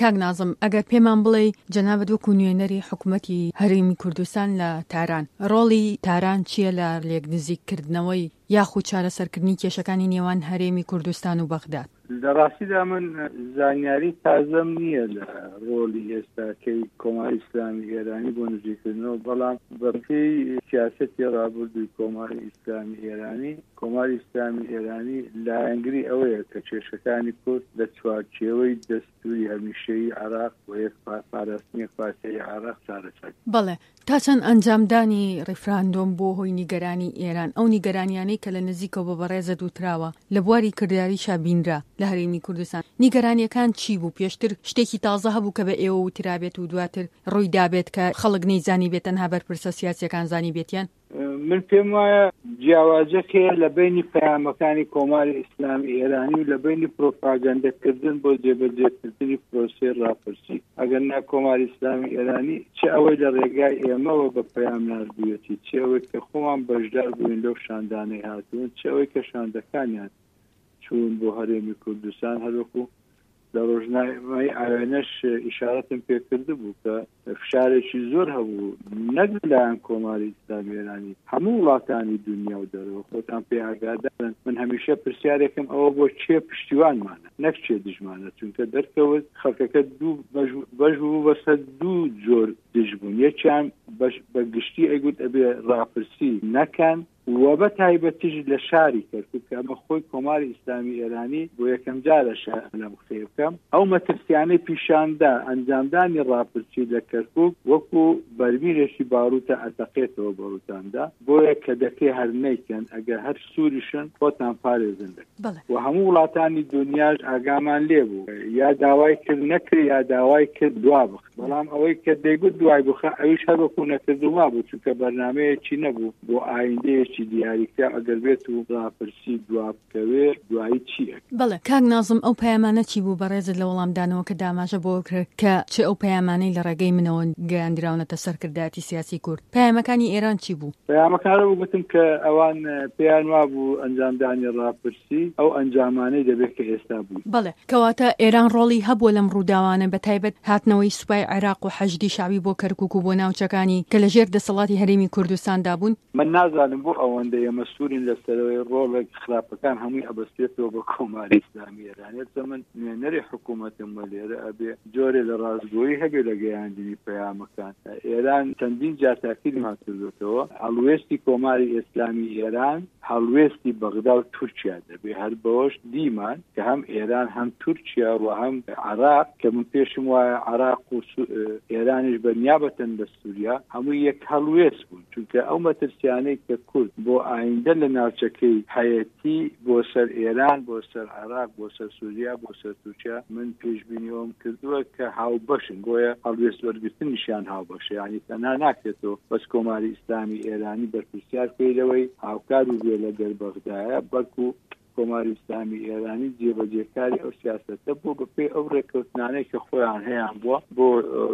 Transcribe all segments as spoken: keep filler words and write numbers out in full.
کاک نازم ئەگەر پێمان بڵێ جەنابەت وەکو نوێنەری حکوومەتی هەرێمی کوردستان لە تاران ڕۆڵی تاران چییە لە لێک نزیککردنەوەی یاخود چارەسەرکردنی کێشەکانی نێوان هەرێمی کوردستان و بەغداد؟ لە ڕاستیدا من زانیاری تازەم نییە لە ڕۆڵی ئێستاکەی کۆماری ئیسلامی ئێرانی بۆ نزیکردنەوە، بەڵام بەپێی سیاسەتی ڕابردووی کۆماری ئیسلامی ئێرانی کۆماری ئیسلامی ئێرانی لایەنگری ئەوەیە کە کێشەکانی کورد لە چوارچێوەی دەستوری هەمیشەیی عێراق و یەک پاراستنی پارتیای عێراق چارەسەر. بەڵێ تا چەند ئەنجامدانی ڕێفراندۆم بۆ هۆی نیگەرانی ئێران، ئەو نیگەرانیانەی کە لە نزیکەوە بەڕێزە دووتراوە لە بواری کرداریشا بینرا لە هەرێمی کوردستان، نیگەرانیەکان چی بوو؟ پێشتر شتێکی تازە هەبوو کە بە ئێوە وترابێت و دواتر ڕووی دابێت کە خەڵک نەیزانی بێت تەنها بەرپرسە سیاسیەکان زانی بێتیان؟ من پێم وایە جیاوازەکەیە لە بینی پەیامەکانی کۆماری ئیسلامی ئێرانی و لە بینی پرۆپاگەندەکردن بۆ جێبەجێکردنی پرۆسەی ڕاپرسی. ئەگەر نا کۆماری ئیسلامی ئێرانی چه ئەوەی لە ڕێگای ئێمەوە بە پەیام ناردوویەتی، چه ئەوەی کە خۆمان بەشدار بووین لەو شاندانەی هاتوون، چه ئەوەی کە شاندەکانیان چوون بۆ هەرێمی کوردستان، هەروەکو لە ڕۆژنامەی ئاوێنەش ئیشارەتم پێکرده بوو کە فشارێکی زۆر هەبوو نەک لەلایەن کۆماری ئیسلامی ئێرانی، هەموو وڵاتانی دنیا و دەرەوە. خۆتان پێ ئاگادارن من هەمیشە پرسیارێکم ئەوە بۆ چێ پشتیوانمانە نەک چێ دژمانە، چونکە دەرکەوت خەڵکەکە دوو بەش بوو بەسەر دوو جۆر دژ بوون. یەکیان بە گشتی ئەیگوت ئەبێ ڕاپرسی نەکەن و بە تایبەتیش لە شاری کەرکووک کە ئەمە خۆی کۆماری ئیسلامی ئێرانی بۆ یەکەم جارە لەم قسەیەکەم ئەو مەترسیانەی پیشاندا ئەنجامدانی ڕاپرسی لە کەرکووک وەکو بەرمیرێکی باروتە ئەتەقێتەوە بەروتاندا، بۆیە کە دەکەی هەر نەیکەن ئەگەر هەر سووریشن خۆتان پارێزن دەکەن. و هەموو وڵاتانی دنیاش ئاگامان لێ بوو، یا داوای کرد نەکرد یا داوای کرد دوا بخ، بەڵام ئەوەی کە دەیگوت دوای بخە ئەویش هەروەکو نەکردوما بوو، چونکە بەرنامەیەکی نەبوو بۆ ئایندەیەکی دیاریکە ئەگەر بێت و ڕاپرسی دوا بکەوێ دوایی چییە. بەڵێ کاک نازم ئەو پەیامانە چی بوو بەڕێزت لە وەڵامدانەوە کە داماژە بۆ کرد کە چ ئەو پەیامانەی لە ڕێگەی منەوە گەیاندراونەتە سەرکردایەتی سیاسی کورد؟ پەیامەکانی ئێران چی بوو؟ پەیامەکانە بوو گوتم کە ئەوان پێیان وا بوو ئەنجامدانی ڕاپرسی ئەو ئەنجامانەی دەبێت کە ئێستا بوو. بەڵێ کەواتە ئێران ڕۆڵی هەبووە لەم ڕووداوانە، بە تایبەت هاتنەوەی سوپای عێراق و حەشدی شعبی بۆ کەرکووک و بۆ ناوچەکانی کە لەژێر دەسەڵاتی هەرێمی کوردستاندا بوون؟ من نازانم بۆ ئەوەندەی ئێمە سوورین لەسەرەوەی ڕۆڵێک خراپەکان هەمووی ئەبەستێتەوە بە کۆماری ئیسلامی ئێرانی. من نوێنەری حکوومەتم وە لێرە ئەبێ جۆرێ لە ڕازگۆیی هەبێ لە گەیاندنی پەیامەکان. ئێران چەندین جار تاکیدمان کردوێتەوە هەڵوێستی کۆماری ئیسلامی ئێران هەڵوێستی بەغدا و تورکیا دەبێ، هەر بەوەش دیمان کە هەم ئێران هەم تورکیا و هەم عێراق کە من پێشم وایە عێراق و ئێرانیش بەنیابەتەن لە سووریا هەموو یەک هەڵوێست بوون، چونکە ئەو مەترسیانەی کە کورد بۆ ئایندە لە ناوچەکەی هەیەتی بۆ سەر ئێران بۆ سەر عێراق بۆ سەر سووریا بۆ سەر تورکیا من پێشبینیەوەم کردووە کە هاوبەشن، بۆیە هەڵوێست وەرگرتنیشیان هاوبەشە، یعنی تەنها ناکرێتەوە بەس کۆماری ئیسلامی ئێرانی بەرپرسیار کردەوەی هاوکار و بێ لەگەڵ بەغدایە، بەڵکو کۆماری ئیسلامی ئێرانی جێبەجێکاری ئەو سیاسەتە بۆ بەپێی ئەو ڕێکەوتنانەی کە خۆیان هەیەیان بووە بۆ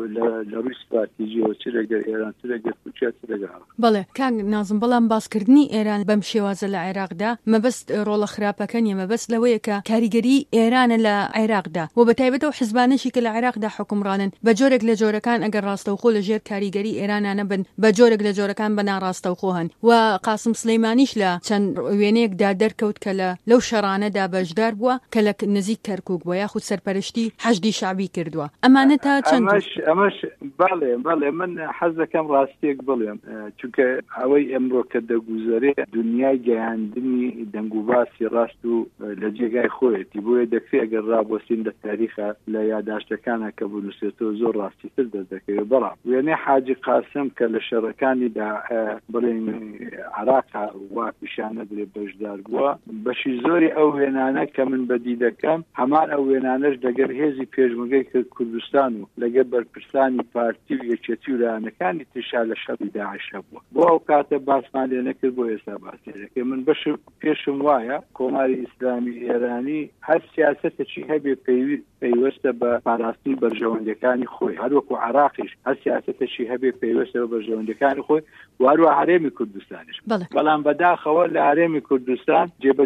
لە ڕووی استراتیژیەوە چ لەگەر ئێران چ لەگەر تورکیا چ لەگەر عێراق. بەڵێ کاک نازم، بەڵام باسکردنی ئێران بەم شێوازە لە عێراقدا مەبەست ڕۆڵە خراپەکە نیە، مەبەست لەوەیە کە کاریگەری ئێرانە لە عێراقدا و بەتایبەت ئەو حیزبانەشی کە لە عێراقدا حکومڕانن بە جۆرێک لە جۆرەکان ئەگەر ڕاستەوخۆ لە ژێر کاریگەری ئێرانانە بن بە جۆرێک لە جۆرەکان بە ناڕاستەوخۆ هەن. و قاسم سلەیمانیش لە چەند وێنەیەکدا دەرکەوت کە لەو شەڕانەدا بەشدار بووە کە لە نزیک کەرکووک بووە یاخود سەرپەرشتی حەشدی شعبی کردووە. ئەمانە تا چەند ئەمەش بەڵێ بەڵێ من حەز دەکەم ڕاستیەک بڵێم، چونکە ئەوەی ئەمڕۆ کە دەگوزارێ دنیای گەیاندنی دەنگ و باسی ڕاست و لە جێگای خۆیەتی، بۆیە دەکرێت ئەگەر ڕابوەستین لە تاریخە لە یاداشتەکانە کە بنووسێتەوە زۆر ڕاستیتر دەردەکەوێت. بەڵام وێنەی حاجی قاسم کە لە شەڕەکانیدا بڵێن عێراقا وا پیشانە درێ بەشدار بووە، بەشی زۆری ئەو وێنانە کە من بەدی دەکەم هەمان ئەو وێنانەش دەگەر هێزی پێشمەرگەی کرد کوردستان و لەگەر بەرپرسانی پارتی و یەکێتی و لایەنەکانی ترشا لە شەڕی داعشە بووە. بۆ ئەو کاتە باسمان لێ نەکرد، بۆ ئێستا باسی دەکەم. من بەش پێشم وایە کۆماری ئیسلامی ئێرانی هەر سیاسەتێکی هەبێ پەیوەستە بە پاراستنی بەرژەوەندەکانی خۆی، هەروەکو عێراقیش هەر سیاسەتێکی هەبێ پەیوەستە بە بەرژەوەندەکانی خۆی و هەروە هەرێمی کوردستانیش. بەڵام بەداخەوە لە هەرێمی کوردستان جێبەجێکردن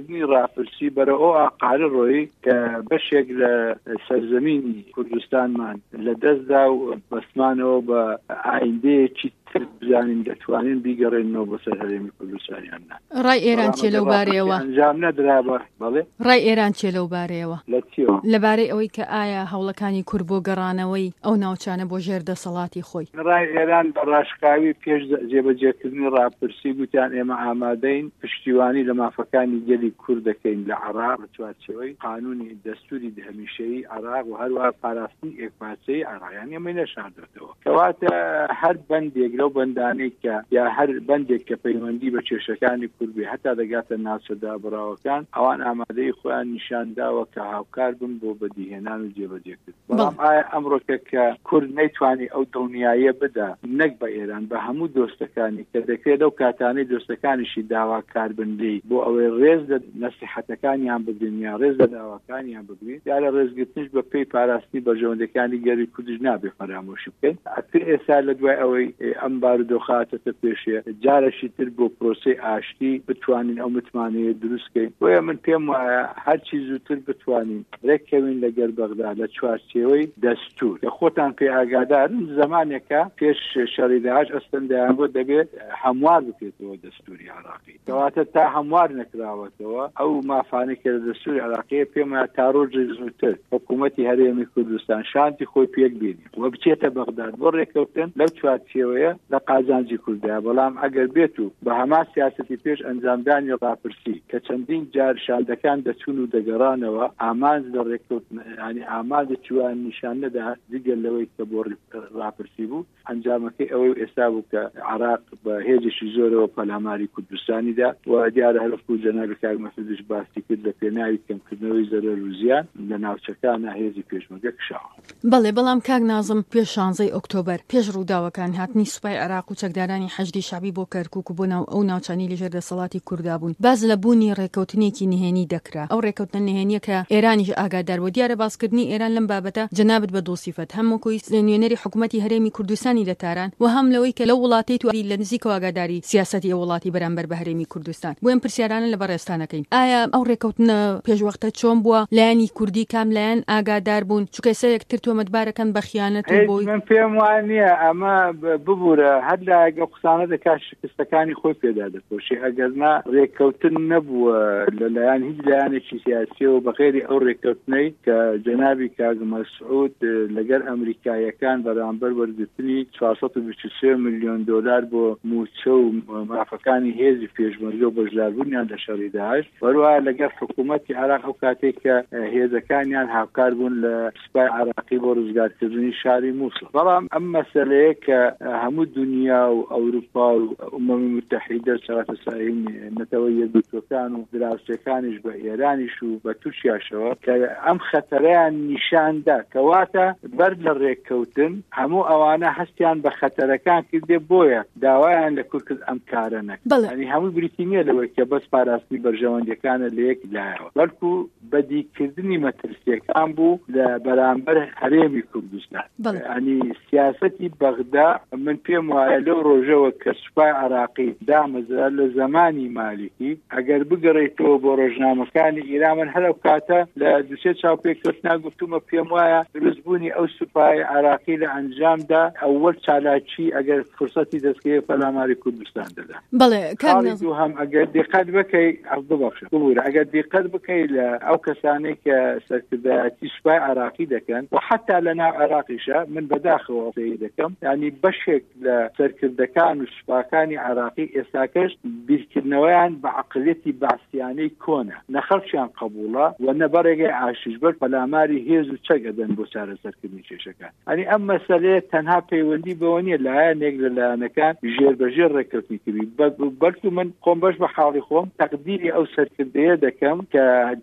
جێبەجێکردنی ڕاپرسی بەرە ئەو ئاقارە ڕۆی کە بەشێک لە سەرزەمینی کوردستانمان لە دەستدا و بەسمانەوە بە ئایندەیەکی تر بزانین دەتوانین بیگەڕێنەوە بەسەر هەرێمی کوردستانیاننا. ڕای ئێران چێ لەو بارەیەوە؟ ئەنجام نەدرا بە بەڵێ ڕای ئێران چێ لەو بارەیەوە؟ لە چیەوە؟ لەبارەی ئەوەی کە ئایا هەوڵەکانی کورد بۆ گەڕانەوەی ئەو ناوچانە بۆ ژێردەسەڵاتی خۆی. ڕای ئێران بە ڕاشکاوی پێش جێبەجێکردنی ڕاپرسی گوتیان ئێمە ئامادەین پشتیوانی لە مافەکانی گەلی کورد دەکەین لە عێراق بە چوارچێوەی قانونی دەستوری هەمیشەیی عێراق و هەروەها پاراستنی ئێکپارچەی عێراقیان ئێمە نەشاندوێتەوە. کەواتە هەر بەندێک لەو بەندانەی کە یا هەر بەندێک کە پەیوەندی بە کێشەکانی کورد بێ هەتا دەگاتە ناوچەدا بڕاوەکان ئەوان ئامادەی خۆیان نیشانداوە کە هاوکار بن بۆ بەدیهێنان و جێبەجێکردن. بەڵام ئایا ئەمڕۆکە کە کورد نەیتوانی ئەو دڵنیاییە بدە نەک بە ئێران بە هەموو دۆستەکانی کە دەکرێت لەو کاتانەی دۆستەکانیشی داواکار بن لێ بۆ ئەوەی ڕێز لە نەسیحەتەکانیان بگرین یا ڕێز لە داواکانیان بگرین یا لە ڕێزگرتنش بە پێی پاراستنی بەژەوەندەکانی گەری کوردش نابێ فەرامۆشی بکەین. ئەتر ئێستا لە دوای ئەوەی ئەم بارودۆخاتەتە پێشێ جارەشی تر بۆ پرۆسەی ئاشتی بتوانین ئەو متمانەیە دروستکەین. بۆیە من پێم وایە هەرچی زووتر بتوانین ڕێککەوین لەگەر بەغدا لە چوارچێوەی دەستور کە خۆتان پێ ئاگادارن زمانێکە پێش شەڕی داعش ئەستەندەیان بۆ دەبێت هەموار بکرێتەوە دەستوری عێراقی. کەواتە تا هەموار نەکراوەتەوە ئەو مافانێک کە لە دەستوری عێراقی پێم وایە تا ڕۆژی زووتر حکوومەتی هەرێمی کوردستان شانتی خۆی پێک بینی و بچێتە بەغداد بۆ ڕێککەوتن لەو چوارچێوەیە لە قازانجی کوردیا. بەڵام ئەگەر بێت و بە هەما سیاسەتی پێش ئەنجامدانی ڕاپرسی کە چەندین جار شاردەکان دەچون و دەگەڕانەوە ئامانج لە ڕێککەوتن ینی ئامادە چوان نیشان نەدا دیگەر لەوەی کە بۆ ڕاپرسی بوو ئەنجامەکەی ئەوەی ئێستا بوو کە عێراق بە هێزێکی زۆرەوە پەلاماری کوردستانیدا و دیارە هەرفکو جەنابی کاک مەسعودیش باسی کرد لە پێناوی کەمکردنەوەی زەرەر و زیان لە ناوچەکانە هێزی پێشمەرگە کشاوە. بەڵێ بەڵام کاک نازم پێش شانزەی ئۆکتۆبەر پێش ڕووداوەکان هاتنی سوپای عێراق و چەکدارانی حەشدی شعبی بۆ کەرکووک و بۆ ناو ئەو ناوچانی لەژێر دەسەڵاتی کووردا بوون باز لە بوونی ڕێکەوتنێکی نهێنی دەکرا. ئەو ڕێکەوتنە نهێنیە کە ئێرانیش ئاگادار بۆ دیارە باسکردنی ئێران لەم بابەتە جەنابەت بە دۆسیفەت هەمووکۆی نوێنەری حکوومەتی هەرێمی کوردستانی لە تاران و هەم لەوەی کە لەو وڵاتی تواری لە نزیکەوە ئاگاداری سیاسەتی ئەو وڵاتی بەرامبەر بە هەرێمی کوردستان بۆ ئەم پرسیارانە لە بەڕێستانەکەین. ئایا ئەو ڕێکەوتنە پێشوەختە چۆن بووە لایەنی کوردی کام لایەن ئاگادار بوون چونکە سەرێکتر تۆمەتبارەکەن بە خیانەت و بۆی من پێم وانە ئەمە ببوورە هەر لایەگە قسانە دەکات شکستەکانی خۆی پێدا دەپۆشی ئەگەرنا ڕێککەوتن نەبووە لەلایەن هیچ لایەنێکی سیاسیەوە بەغێری ئەو ڕێککەوتنەی کە جەنابی کاک مەسعود لەگەر ئەمریکایەکان بەرامبەر وەرگرتنی چوار سەد و بیست و سێ ملیۆن دۆلار بۆ موچە و مافەکانی هێزی پێشمەرگە و بەشداربوونیان لە شەڕی داعش وەروایە لەگەر حکوومەتی عێراق ئەو کاتێک کە هێزەکانیان هاوکار بوون لە سوپای عێراقی بۆ ڕزگارکردنی شاری مووسڵ. بەڵام ئەم مەسەلەیە کە هەموو دنیا و ئەوروپا و ئومەمی متحیدە چارەسەرین نەتەوەی یەکگرتوەکان و دراوسێکانیش بە ئێرانیش و بە تووشیاشەوە کە ئەم خەتەرەیان نیشاندا کەواتە بەر لە ڕێککەوتن هەموو ئەوانە هەستیان بە خەتەرەکان کردێ بۆیە داوایان لە کورد ئەم کارە نەکرد. ینی هەموو بریتی نییە لەوەی کە بەس پاراستنی بەرژەوەندەکانە لە یەک لایەوە بەڵکو بەدیکردنی مەترسیەکان بوو لە بەرامبەر هەرێمی کوردستان. ینی سیاسەتی بەغدا من پێم وایە لەو ڕۆژەوە کە سوپای عێراقی دامەزرا لە زمانی مالیکی ئەگەر بگەڕێتەوە بۆ ڕۆژنامەکانی ئیران من هەرو کاتە لە دوسێ چاوپێککەوتنا گفتومە پێم وایە دروستبوونی ئەو سوپای عێراقی لە ئەنجامدا ئەوەل چالاکی ئەگەر فرسەتی دەستگەی پەلاماری کوردستان دەدا. بەڵێ کاریدو هەم ئەگەر دقت بکەی ببەخشە ببوورە ئەگەر دقت بکەی لە ئەو کەسانەی کە سەرکردایەتی سوپای عێراقی دەکەن و حتا لە ناو عێراقیشە من بەداخەوە پێی دەکەم ینی بەشێک لە سەرکردەکان و سوپاکانی عێراقی ئێستاکەش بیرکردنەوەیان بە عەقڵیەتی باسییانەی کۆنە نەخەڵکیان قبوڵە و نەبەرێگەی عاشیشبەر پەلاماری هێز و چەگەدەن بۆ چارەسەرکردنی کێشەکان. ئەنی ئەم مەسەلەیە تەنها پەیوەندی بەوە نیە لایەنێک لە لایەنەکان ژێربەژێر ڕێککەوتنی کردی بەڵکو من خۆم بەش بە حاڵی خۆم تەقدیری ئەو سەرکردەیە دەکەم کە دەرچی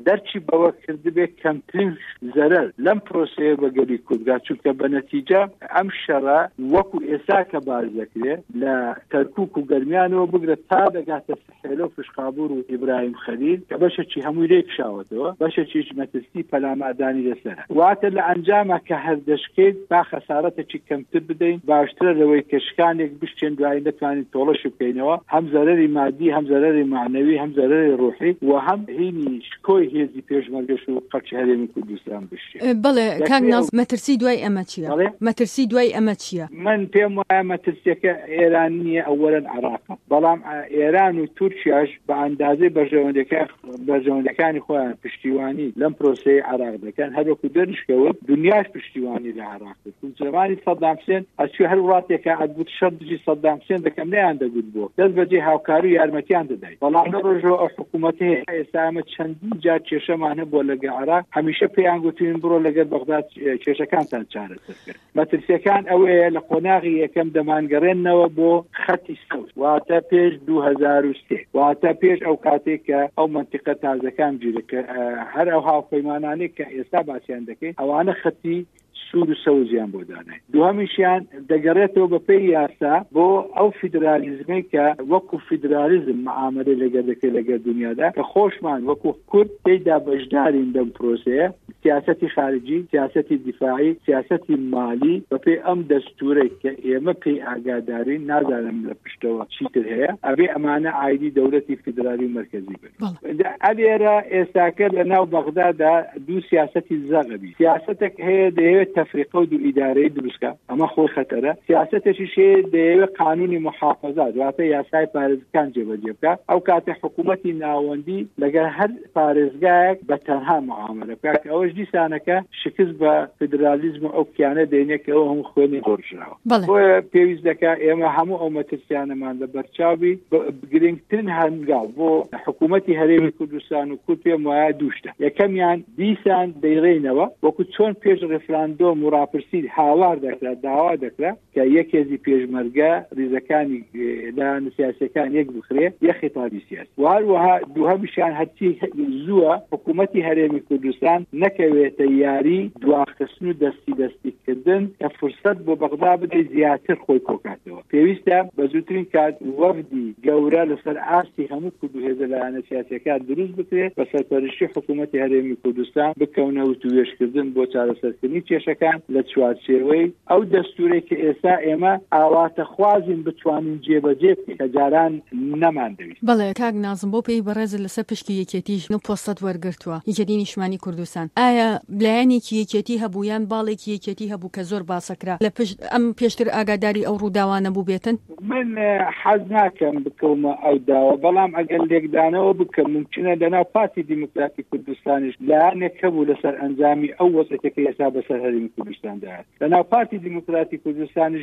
بەوە کردبێ کەمترین زەرەر لەم پرۆسەیە بەگەری کوردگا چونکە بە نەتیجە ئەم شەڕە وەکو ئێستا کە باز دەکرێت لە کەرکووک و گەرمیانەوە بگرێت تا دەگاتە سەحێلە و فشقابوور و ئیبراهیم خەلیل کە بەشێکی هەمووی لێکشاوەتەوە بەشێکیش مەترسی پەلامادانی لەسەرە واتە لە ئەنجامە کە هەردەشکێت با خەسارەتێکی کەمتر بدەین باشترە لەوەی کە شکانێک بشتێن دوایی نتوانین تۆڵەش بکەینەوە هەم زەرەری مادی هەم زەرەری معنەوی هەم زەرەری ڕۆحی و هەم هینی شکۆی هێزی پێشمەرگەش و خەڵکی هەرێمی کوردستان بشتێ. بەڵێ کاک ناز مەترسی دوای ئەمە چییە؟ مەترسی دوای ئەمە چییە؟ من پێم وایە مەترسیەکە ئێران نییە ئەوەرەن عێراقە بەڵام ئێران و تورکیاش بە ئەندازەی بەرژەوەندەکانی خۆیان پشتیوانی لەم پرۆسەی عێراق دەکەن هەروەکو دەریشکەوت دنیاش پشتیوانی لە عێراق دەکەن زمانی سەدام حوسێن ئەچوو هەر وڵاتێکە ئەدبوت شەڕ دژی سەدام حوسێن دەکەم نەیان دەگوت بۆ دەست بەجێ هاوکاری و یارمەتیان دەداین بەڵام لە ڕۆژەوە ئەو حکوومەتی ئێستا ئەمە چەندین جار کێشەمان هەبووە لەگەڵ عێراق هەمیشە پێیان گوتوین بڕۆ لەگەڵ بەغداد کێشەکانتان چارەسەر کرد. مەترسیەکان ئەوەیە لە قۆناغی یەکەم دەمانگەڕێنەوە بۆ خەتی سەوت واتە پێش دوو هەزار و سێ واتە پێش ئەو کاتێک کە ئەو منتیقە تازەکان گیرەکە هەر ئەو هاوپەیمانانەی کە ئێستا باسییان دەکەین ئەوانە خەتی سوود و سەوزیان بۆ دانای دوهەمیشیان دەگەڕێتەوە بە پێی یاسا بۆ ئەو فیدرالیزمی کە وەکو فیدرالیزم معاملەی لەگەر دەکەی لەگەر دنیادا کە خۆشمان وەکو کورد تێیدا بەشدارین دەم پرۆسەیە سیاسەتی خارجی سیاسەتی دیفاعی سیاسەتی مالی بە پێی ئەم دەستورەی کە ئێمە پێی ئاگادارین نازانم لە پشتەوە چیتر هەیە ئەبێ ئەمانە ئایدی دەوڵەتی فیدرالی و مەرکەزی بن. ئەلێرە ئێستاکە لە ناو بەغدادا دوو سیاسەتی زەغەبی سیاسەتێک هەیە دەیەوێت تفریقه و دو ئیدارەی دروستکە ئەمە خۆی خەتەرە سیاسەتێکیش دەیەوێت قانونی محافظات واتە یاسای پارێزگان جێبەجێ بکات ئەو کاتە حکوومەتی ناوەندی لەگەر هەر پارێزگایەک بە تەنها معاملە بکات ئەوەش دیسانەکە شکست بە فیدرالیزم ئەو کیانە دێنێت کە ئەوە هەموو خوێنی هۆڕژراوە بۆیە پێویست دەکات ئێمە هەموو ئەو مەترسیانەمان لە بەرچاوی گرنگترین هەنگاو بۆ حکوومەتی هەرێمی کوردستان و کورد پێم وایە دووشتە یەکەمیان دیسان دەیڕێنەوە وەکو چۆن پێش ڕێفراندۆم و ڕاپرسی هاوار دەکرێت داوا دەکرێت کە یەکێزی پێشمەرگە ریزەکانی لایەن سیاسیەکان یەک بخرێت یەک خیتابی سیاسی و هەروەها دووهەمیشیان هەرچی زووە حکوومەتی هەرێمی کوردستان نەکەوێتە یاری دواخستن و دەستی دەستیکردن کە فرسەت بۆ بەغدا بدەیت زیاتر خۆی کۆکاتەوە پێویستە بە زووترین کات وەفدی گەورە لەسەر ئاستی هەموو کورد و هێزە لایەنە سیاسیەکان دروست بکرێت بە سەرپەرشتی حکوومەتی هەرێمی کوردستان بکەونە وتوێشکردن بۆ چارەسەرکردنی کێشەکان لە چوارچێوەی ئەو دەستورێک کە ئێستا ئێمە ئاواتە خوازین بتوانین جێبەجێ بکەین کە جاران نەمان دەویست. بەڵێ کاک نازم بۆ پێی بەڕێز لەسەر پشکی یەکێتیش و پۆستەت وەرگرتووە یەکێتی نیشتمانی کوردستان ئایا لایەنێکی یەکێتی هەبوو یان باڵێکی یەکێتی هەبوو کە زۆر باسەکرا لە پشت ئەم پێشتر ئاگاداری ئەو ڕووداوانە بوو بێتن؟ من حەز ناکەم بکەومە ئەو داوە بەڵام ئەگەر لێکدانەوە بکەم ممکنە لەناو پارتی دیموکراتی کوردستانیش لایەنێک هەبوو لەسەر ئەنجامی ئەو وەزعێتێکە ئێستا بەسەر هەرێمی کوردستان داهات لەناو پارتی دیموکراتی کوردستانیش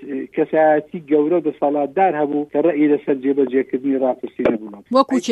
کەسایەتی گەورە و دەسەڵاتدار هەبوو کە ڕەئی لەسەر جێبەجێکردنی ڕاپرسی نەبوون وەکو چێ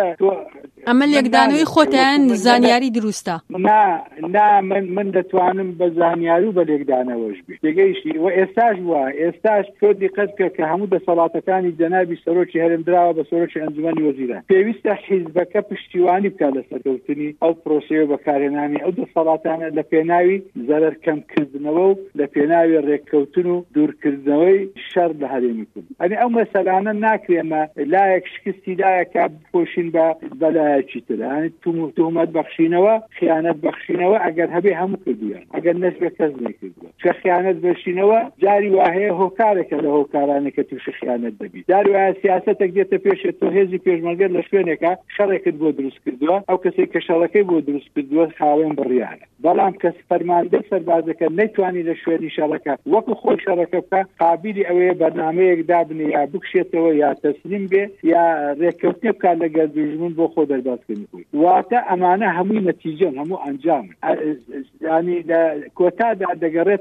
ئەمە لێکدانەوەی خۆتیان زانیاری دروستە نا نا من من دەتوانم بە زانیاری و بە لێکدانەوەش بێ تێگەیشتی و ئێستاش وایە ئێستاش تۆ دیقەت کە کە هەموو دەسەڵاتەکانی جەنابی سەرۆکی هەرێم دراوە بە سەرۆکی ئەنجومەنی وەزیران پێویستە حیزبەکە پشتیوانی بکات لە سەرکەوتنی ئەو پرۆسەیە بەکارهێنانی ئەو دەسەڵاتانە لە پێناوی زەرەر کەمکردنەوە و لە پێناوی ڕێککەوتن و دوورکردنەوەی شەڕ لە هەرێمی کورد ئەنی ئەو مەسەلانە ناکرێمە لایەک شکستی لایەکە بپۆشین بە بەلایەکی تر ئەنی تۆمەت بەخشینەوە خیانەت بەخشینەوە ئەگەر هەبێ هەموو کردویان ئەگەر نەسبە کەس نەکردووە کە خیانەت بەخشینەوە جاری وهەیە هۆکارێکە لە هۆکارانێکە تووشی خیانەت دەبێت جاری وایە سیاسەتێک دێتە پێشێت تۆ هێزی پێشمەرگەر لە شوێنێکە شەڕێکت بۆ دروست کردووە ئەو کەسێک کە شەڕەکەی بۆ دروست کردووە خاوێن بڕیانە بەڵام کەس فەرماندەی سەربازەکە نەیتوانی لە شوێنی شەڕەکە وەکو خۆی شەڕەکە بکە قابلی ئەوەیە بەرنامەیەک دابنێ یا بکشێتەوە یا تەسلیم بێ یا ڕێککەوتنی بکات لەگەڵ دوژمن بۆ خۆ دەربازکردنی خۆی واتە ئەمانە هەمووی نەتیجەن هەموو ئەنجامن ینی لە کۆتادا دەگەڕێتەوە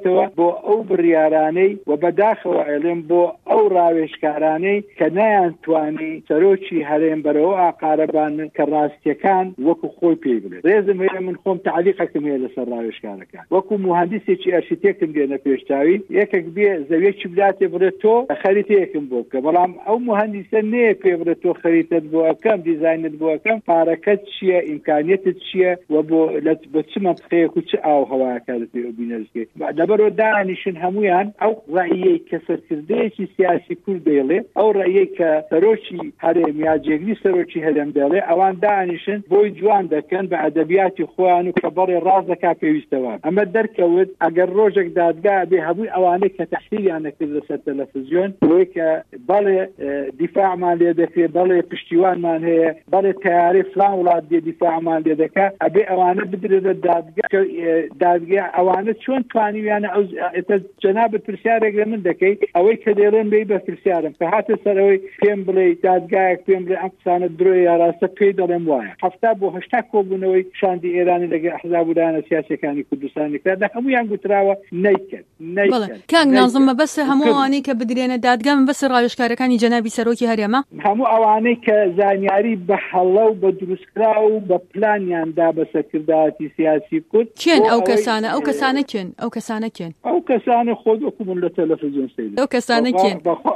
بێتەوە بۆ ئەو بڕیارانەی و بەداخەوە ئەڵێم بۆ ئەو ڕاوێژکارانەی کە نەیانتوانی سەرۆکی هەرێم بەرەوە ئاقارەبانن کە ڕاستیەکان وەکو خۆی پێی بڵێت. ڕێزم هەیە من خۆم تعلیقەکەم هەیە لەسەر ڕاوێژکارەکان وەکو مهندسێکی ئەرشیتێکم دێنە پێشتاوی یەکێک بێ زەویەکی بداتێ بڵێت تۆ خەریتەیەکم بۆ بکە، بەڵام ئەو مهندسە نەیە پێ بڵێت تۆ خەریتت بۆ ئەەکەم دیزاینت بۆ ئەەکەم پارەکەت چییە ئیمکانیەتت چییە و بۆ بە چ مەنطقەیەک و چ ئاو هەوایەکانت پێ بینەرزکێت. لەبەرەوە دانیشن هەمویان ئەو ڕەئیەی کە سەرکردەیەکی سیاسی کورد دەیڵێ ئەو ڕەئیەی کە سەرۆکی هەرێم یا جێگری سەرۆکی هەرێم دەڵێ ئەوان دانیشن بۆی جوان دەکەن بە ئەدەبیاتی خۆیان و کە بەڵێ ڕاز دەکا پێویستەوە. ئەمە دەرکەوت ئەگەر ڕۆژێک دادگا بێ هەمووی ئەوانەی کە تەحلیلیان دەکرد لەسەر تەلەڤیزیۆن بۆی کە بەڵێ دیفاعمان لێ دەکرێت، بەڵێ پشتیوانمان هەیە، بەڵێ تەیاری فلان وڵات دێ دیفاعمان لێ دەکا، ئەبێ ئەوانە بدرێتە دادگا دادگا ئەوانە چۆن توانیویانە ئەو جەنابەت پرسیارێک لە من دەکەی ئەوەی کە دێڵێن بێ بە پرسیارم کە هاتە سەرەوەی پێم بڵێ دادگایەک پێم بڵێ ئەم قسانە درۆی یاڕاستە پێی دەڵێم وایە هەفتا بۆ هەشتا کۆبوونەوەی شاندی ئێرانی لەگەڵ ئەحزاب و دانە سیاسیەکانی کوردستانی کرد هەمویان گوتراوە نەیکرد نەیکرد. کاک نازم مەبەستە هەموو ئەوانەی کە بدرێنە دادگا مەبەستە ڕاوێژکارەکانی جەنابی سەرۆکی هەرێمە هەموو ئەوانەی کە زانیاری بە هەڵە و بە دروستکرا و بە پلانیاندا بە سەرکردایەتی سیاسی کورد چێن ئەو کەسانە ئەو کەسانە کێن ئەو کەسانە کێن ئەو کەسانە خۆت وەکو من لە تەلەڤیزیۆن سەیری ئەو کەسانە کێن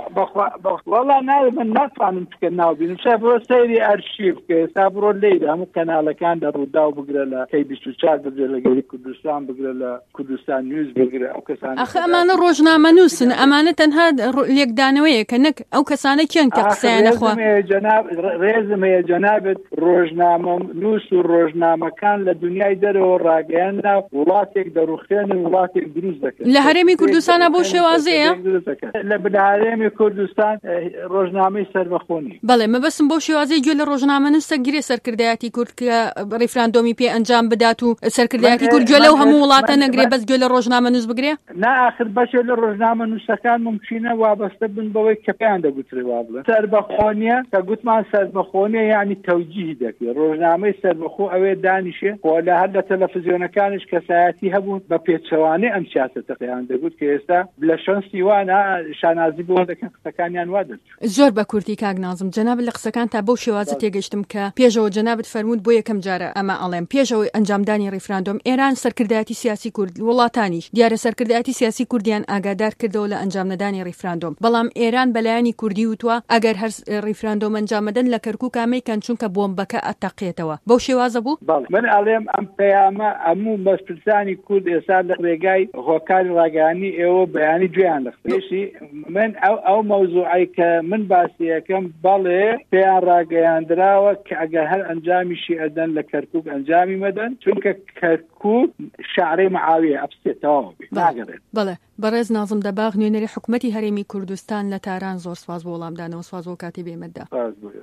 وەڵا من ناتوانم بکە ناوبینم شا بڕۆ سەیری ئەرشیڤ بکە ئێستا بڕۆ لێرە هەموو کەناڵەکان دە ڕوودا و بگرە لە کەی بیست و چوار بگرە لە گەلی کوردستان بگرە لە کوردستان نیوز بگرە ئەو کەسانە ئەخە ئەمانە ڕۆژنامە نووسن ئەمانە تەنها لێکدانەوەیە کە نەک ئەو کەسانە کێن کە قسەیان نەخوا ڕێزم هەیە جەنابەت ڕۆژنامە نووس و ڕۆژنامەکان لە دنیای دەرەوە ڕاگەیاندنا وڵاتێک دەڕوخێنن وڵاتێک دروست دەکەن. لە هەرێمی کوردستانە بۆ شێوازەیە لە هەرێمی کوردستان ڕۆژنامەی سەربەخۆنی بەڵێ مەبەستم بۆ شێوازەی گوێ لە ڕۆژنامە نووسە گرێ سەرکردایەتی کورد کە ڕیفراندۆمی پێ ئەنجام بدات و سەرکردایەتی کورد گوێ لەو هەموو وڵاتە نەگرێ بەس گوێ لە ڕۆژنامە نووس بگرێ ناخر بەشێ لە ڕۆژنامە نووسەکان ممکنە وابەستە بن بەوەی کە پێیان دەگوترێ وا بڵێن سەربەخۆنیە کە گوتمان سەربەخۆنیە یعنی تەوجیهی دەکرێت ڕۆژنامەی سەربەخۆ ئەوێ دانیشێ خۆ لە هەر لە تەلەڤیزیۆنەکانش کەسایەتی هەبوون بە پێچەوانەی ئەم سیاسەتەکەیان دەگوت کە ئێستا لە شەنسی وانە شانازی بۆ دەکەن قسەکانیان وا دەچوو زۆر بە کوردی کاک نازم جەناب لە قسەکان تا بەو شێوازە تێگەشتم کە پێشەوە جەنابەت فەرموود بۆ یەکەم جارە ئەمە ئەڵێم پێشەوەی ئەنجامدانی ڕیفراندۆم ئێران سەرکردایەتی سیاسی کورد وڵاتانیش دیارە سەرکردایەتی سیاسی کوردیان ئاگادار کردەوە لە ئەنجام نەدانی ڕیفراندۆم بەڵام ئێران بەلایانی کوردی وتووە ئەگەر هەر ڕیفراندۆم ئەنجامەدەن لە کەرکووک کامەیکەن چونکە بۆمبەکە ئەتەقێتەوە بەو شێوازە بوو من ئەڵێم ئەم پەیامە هەموو بەرپرسانی کورد ئێستا لە ڕێگای هۆکاری ڕاگەیانی ئێوە بەیانی گوێیان لەخێشی من ئەو ئەو مەوزوعی کە من باسی یەکەم بەڵێ پێیان ڕاگەیاندراوە کە ئەگەر هەر ئەنجامیشی ئەدەن لە کەرکووک ئەنجامی مەدەن چونکە کەرکووک شارەی معاویە ئەفسێتەوە ناگەڕێت. بەڵێ بەڕێز نازم دەباغ نوێنەری حکوومەتی هەرێمی کوردستان لە تاران زۆر سواز بۆ وەڵامدانەوە سواز بۆ کاتی بێمەتدا.